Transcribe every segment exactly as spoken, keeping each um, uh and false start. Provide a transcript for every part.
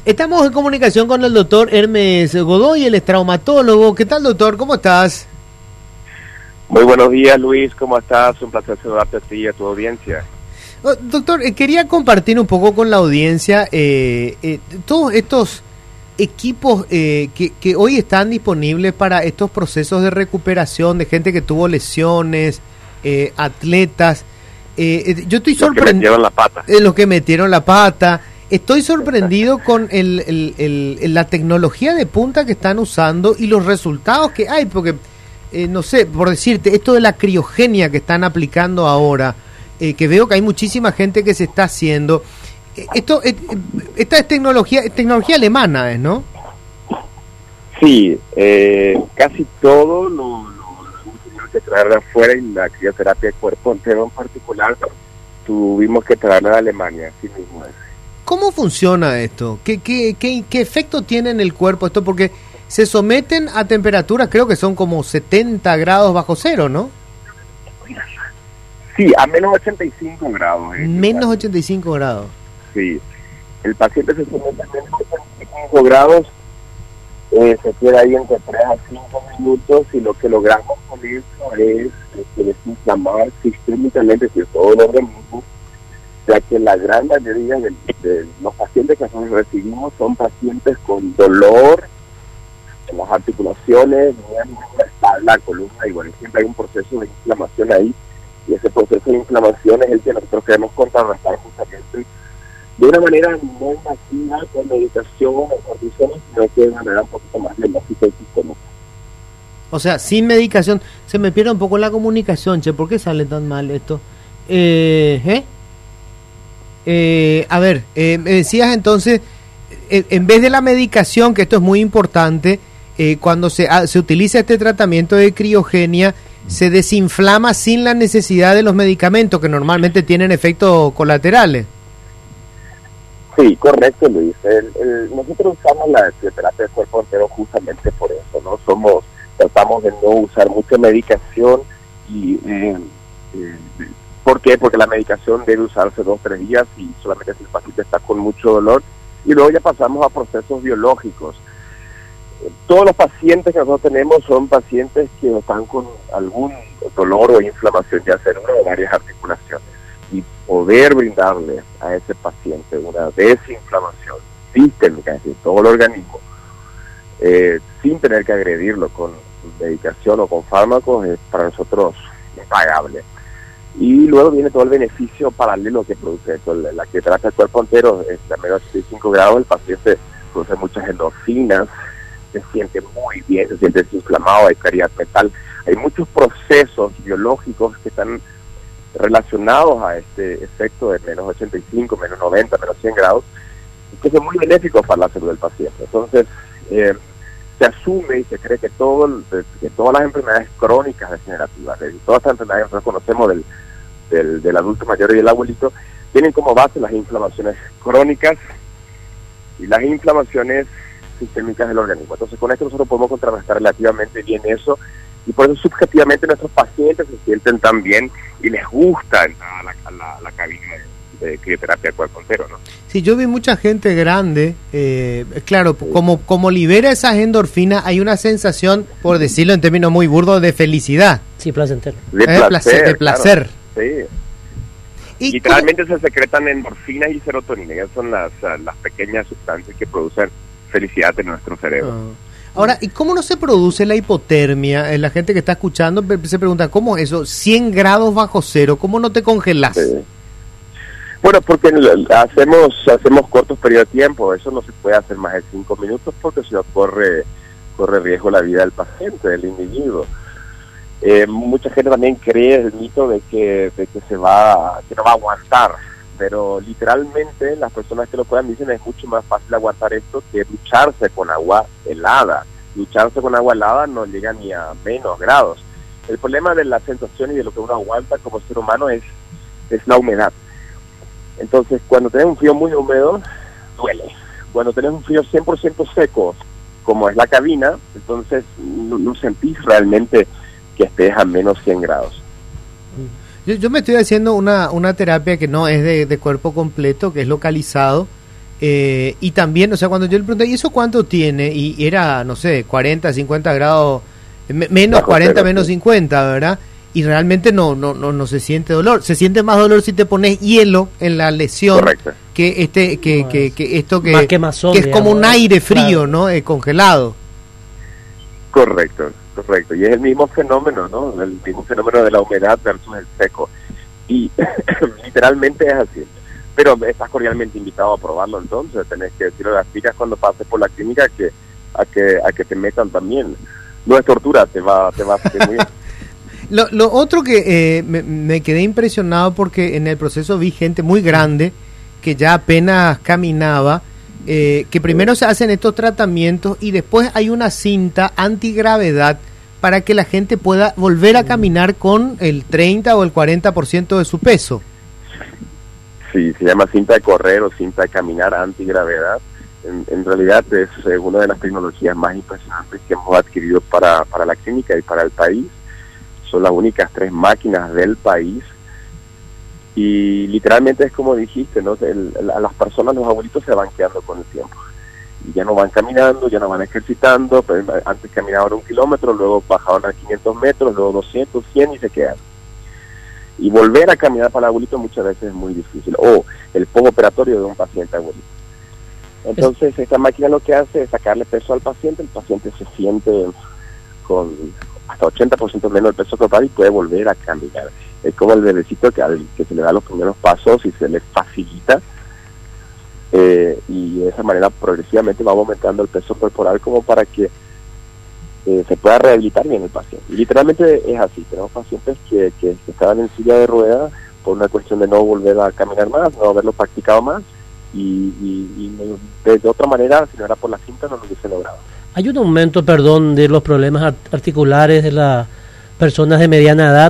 Estamos en comunicación con el doctor Hermes Godoy, él es traumatólogo. ¿Qué tal, doctor? ¿Cómo estás? Muy buenos días, Luis. ¿Cómo estás? Un placer saludarte a ti y a tu audiencia. Oh, doctor, eh, quería compartir un poco con la audiencia eh, eh, todos estos equipos eh, que, que hoy están disponibles para estos procesos de recuperación de gente que tuvo lesiones, eh, atletas. Eh, eh, yo estoy sorprendido. Los que metieron la pata. Eh, los que metieron la pata. Estoy sorprendido con el, el, el, el, la tecnología de punta que están usando y los resultados que hay, porque, eh, no sé, por decirte, esto de la criogenia que están aplicando ahora, eh, que veo que hay muchísima gente que se está haciendo, eh, esto eh, esta es tecnología, es tecnología alemana, ¿es, no? Sí, eh, casi todo lo, lo, lo hemos tenido que traer de afuera, y la crioterapia de cuerpo entero en particular tuvimos que traerla de Alemania, así mismo es. ¿Cómo funciona esto? ¿Qué, qué, qué, ¿Qué efecto tiene en el cuerpo esto? Porque se someten a temperaturas, creo que son como setenta grados bajo cero, ¿no? Sí, a menos ochenta y cinco grados. Eh, menos ochenta y cinco grados. Sí, el paciente se somete a menos ochenta y cinco grados, eh, se queda ahí entre tres a cinco minutos, y lo que logramos con eso es eh, desinflamar sistémicamente todo el organismo, ya que la gran mayoría de, de los pacientes que nosotros recibimos son pacientes con dolor en las articulaciones, en la espalda, la columna, y bueno, siempre hay un proceso de inflamación ahí, y ese proceso de inflamación es el que nosotros queremos contrarrestar justamente de una manera no invasiva con medicación o cortisona, sino que de una manera un poquito más lógica y sistémica. O sea, sin medicación. Se me pierde un poco la comunicación, che, ¿por qué sale tan mal esto? Eh, ¿eh? Eh, a ver, eh, me decías entonces, eh, en vez de la medicación, que esto es muy importante, eh, cuando se, ah, se utiliza este tratamiento de criogenia, se desinflama sin la necesidad de los medicamentos, que normalmente tienen efectos colaterales. Sí, correcto, Luis. El, el, nosotros usamos la terapia de cuerpo entero justamente por eso, ¿no? Somos, tratamos de no usar mucha medicación y... Eh, eh, ¿Por qué? Porque la medicación debe usarse dos o tres días y solamente si el paciente está con mucho dolor, y luego ya pasamos a procesos biológicos. Todos los pacientes que nosotros tenemos son pacientes que están con algún dolor o inflamación, ya sea en una o varias articulaciones, y poder brindarle a ese paciente una desinflamación sistémica, es decir, todo el organismo, eh, sin tener que agredirlo con medicación o con fármacos, es para nosotros impagable. Y luego viene todo el beneficio paralelo que produce esto. La, la que trata el cuerpo entero es a menos ochenta y cinco grados, el paciente produce muchas endorfinas, se siente muy bien, se siente desinflamado, hay claridad mental, hay muchos procesos biológicos que están relacionados a este efecto de menos ochenta y cinco, menos noventa, menos cien grados, que son muy benéficos para la salud del paciente. Entonces, eh, se asume y se cree que todo que todas las enfermedades crónicas degenerativas, de todas estas enfermedades que nosotros conocemos del, del, del adulto mayor y del abuelito, tienen como base las inflamaciones crónicas y las inflamaciones sistémicas del organismo. Entonces, con esto nosotros podemos contrarrestar relativamente bien eso, y por eso subjetivamente nuestros pacientes se sienten tan bien y les gusta entrar a la, a la, a la cabina de, de crioterapia de cuerpo entero, ¿no? Sí, yo vi mucha gente grande, eh, claro, sí. como como libera esas endorfinas, hay una sensación, por decirlo en términos muy burdos, de felicidad. Sí, placentero. De placer. Eh, placer, de placer. Claro, sí. ¿Y literalmente cómo? Se secretan endorfinas y serotonina, esas son las, las pequeñas sustancias que producen felicidad en nuestro cerebro. Oh. Ahora, ¿y cómo no se produce la hipotermia? Eh, la gente que está escuchando se pregunta, ¿cómo eso? cien grados bajo cero, ¿cómo no te congelas? Sí. Bueno, porque hacemos hacemos cortos periodos de tiempo, eso no se puede hacer más de cinco minutos porque si no corre, corre riesgo la vida del paciente, del individuo. Eh, mucha gente también cree el mito de que, de que se va, que no va a aguantar, pero literalmente las personas que lo puedan dicen es mucho más fácil aguantar esto que ducharse con agua helada. Ducharse con agua helada no llega ni a menos grados. El problema de la sensación y de lo que uno aguanta como ser humano es, es la humedad. Entonces, cuando tenés un frío muy húmedo, duele. Cuando tenés un frío cien por ciento seco, como es la cabina, entonces no, no sentís realmente que estés a menos cien grados. Yo, yo me estoy haciendo una, una terapia que no es de, de cuerpo completo, que es localizado, Eh, y también, o sea, cuando yo le pregunté, ¿y eso cuánto tiene? Y era, no sé, cuarenta, cincuenta grados, me, menos bajo cuarenta, cero, menos sí. cincuenta, ¿verdad? Y realmente no, no, no, no se siente dolor. Se siente más dolor si te pones hielo en la lesión. Correcto. Que este, que, no, que, que esto que, quemazón, que es digamos, como un aire frío, claro. ¿no? Eh, congelado. Correcto, correcto. Y es el mismo fenómeno, ¿no? El mismo fenómeno de la humedad versus el seco. Y literalmente es así. Pero estás cordialmente invitado a probarlo entonces. Tenés que decirle a las chicas cuando pases por la clínica que a que a que te metan también. No es tortura, te va, te va a hacer muy bien. Lo, lo otro que eh, me, me quedé impresionado porque en el proceso vi gente muy grande que ya apenas caminaba, eh, que primero se hacen estos tratamientos y después hay una cinta antigravedad para que la gente pueda volver a caminar con el treinta o el cuarenta por ciento de su peso. Sí, se llama cinta de correr o cinta de caminar antigravedad. En, en realidad es eh, una de las tecnologías más impresionantes que hemos adquirido para, para la clínica y para el país. Son las únicas tres máquinas del país y literalmente es como dijiste, ¿no? El, el, a las personas, los abuelitos se van quedando con el tiempo y ya no van caminando, ya no van ejercitando, pero antes caminaban un kilómetro, luego bajaban a quinientos metros, luego doscientos, cien y se quedan. Y volver a caminar para el abuelito muchas veces es muy difícil, o el postoperatorio de un paciente abuelito. Entonces esta máquina lo que hace es sacarle peso al paciente, el paciente se siente con hasta ochenta por ciento menos del peso corporal y puede volver a caminar. Es como el bebecito que, al, que se le da los primeros pasos y se le facilita eh, y de esa manera progresivamente va aumentando el peso corporal como para que eh, se pueda rehabilitar bien el paciente. Y literalmente es así, tenemos pacientes que, que, que estaban en silla de ruedas por una cuestión de no volver a caminar más, no haberlo practicado más y, y, y de, de otra manera, si no era por la cinta, no lo hubiese logrado. Hay un aumento, perdón, de los problemas articulares de las personas de mediana edad.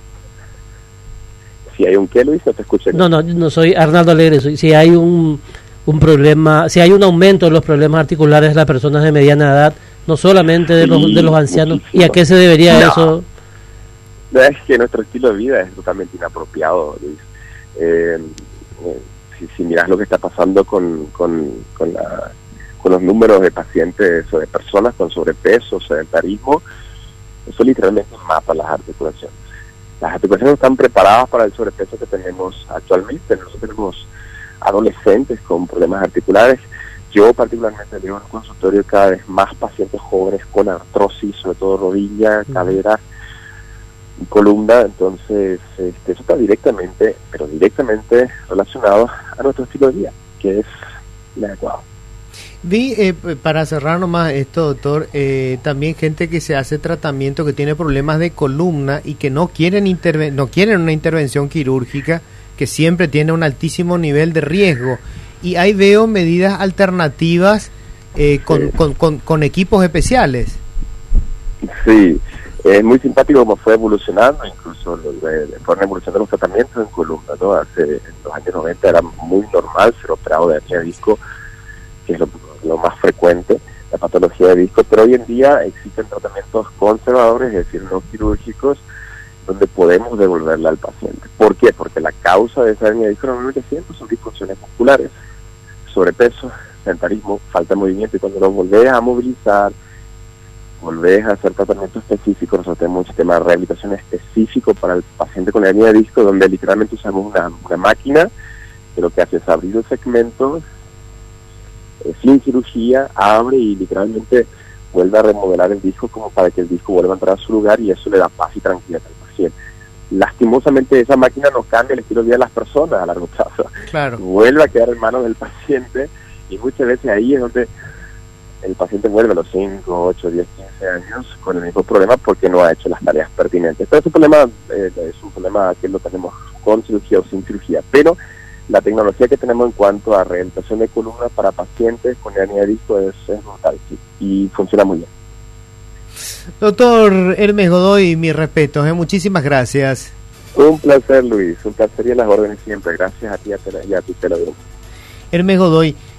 Si hay un qué, Luis, no te escuché. No, no, no soy Arnaldo Alegre. Soy, si hay un, un problema, si hay un aumento de los problemas articulares de las personas de mediana edad, no solamente de, sí, los, de los ancianos. Muchísimo. ¿Y a qué se debería no. eso? Es que nuestro estilo de vida es totalmente inapropiado, Luis. Eh, eh, si, si miras lo que está pasando con, con, con la... con los números de pacientes o de personas con sobrepeso, sedentarismo, eso literalmente mata las articulaciones. Las articulaciones no están preparadas para el sobrepeso que tenemos actualmente. Nosotros tenemos adolescentes con problemas articulares. Yo particularmente veo en el consultorio cada vez más pacientes jóvenes con artrosis, sobre todo rodilla, cadera y columna. Entonces, este, eso está directamente, pero directamente relacionado a nuestro estilo de vida, que es inadecuado. Vi, eh, para cerrar nomás esto, doctor, eh, también gente que se hace tratamiento, que tiene problemas de columna y que no quieren interve- no quieren una intervención quirúrgica, que siempre tiene un altísimo nivel de riesgo. Y ahí veo medidas alternativas eh, con, sí. con, con, con equipos especiales. Sí, es muy simpático como fue evolucionando, incluso eh, fueron evolucionando los tratamientos en columna, ¿no? Hace, en los años noventa era muy normal ser operado de hernia de disco, que es lo, lo más frecuente, la patología de disco, pero hoy en día existen tratamientos conservadores, es decir, no quirúrgicos, donde podemos devolverla al paciente. ¿Por qué? Porque la causa de esa hernia de disco normalmente siempre son disfunciones musculares, sobrepeso, sedentarismo, falta de movimiento, y cuando lo volvés a movilizar, volvés a hacer tratamiento específico, nosotros tenemos un sistema de rehabilitación específico para el paciente con hernia de disco, donde literalmente usamos una, una máquina que lo que hace es abrir el segmento, sin cirugía, abre y literalmente vuelve a remodelar el disco como para que el disco vuelva a entrar a su lugar, y eso le da paz y tranquilidad al paciente. Lastimosamente esa máquina no cambia el estilo de vida de las personas a largo plazo. Claro. Vuelve a quedar en manos del paciente y muchas veces ahí es donde el paciente vuelve a los cinco, ocho, diez, quince años con el mismo problema porque no ha hecho las tareas pertinentes. Pero ese problema eh, es un problema que lo tenemos con cirugía o sin cirugía, pero la tecnología que tenemos en cuanto a rehabilitación de columna para pacientes con hernia de disco es, es brutal, sí, y funciona muy bien. Doctor Hermes Godoy, mis respetos, ¿eh? Muchísimas gracias. Un placer, Luis, un placer y a las órdenes siempre. Gracias a ti y a ti, te lo digo. Hermes Godoy.